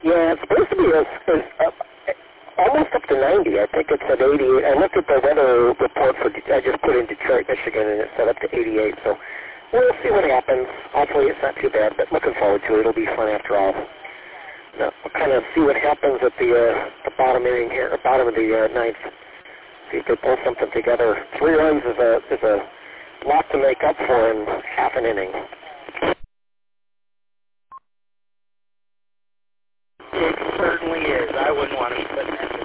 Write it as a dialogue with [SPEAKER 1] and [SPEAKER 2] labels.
[SPEAKER 1] Yeah, it's supposed to be almost up to 90. I think it's at 88. I looked at the weather report for, I just put in Detroit, Michigan, and it said up to 88. So we'll see what happens. Hopefully it's not too bad, but looking forward to it. It'll be fun after all. Now, we'll kind of see what happens at the bottom inning here, or bottom of the ninth. See if they pull something together. 3 runs is a lot to make up for in half an inning.
[SPEAKER 2] It certainly is. I wouldn't want to be putting that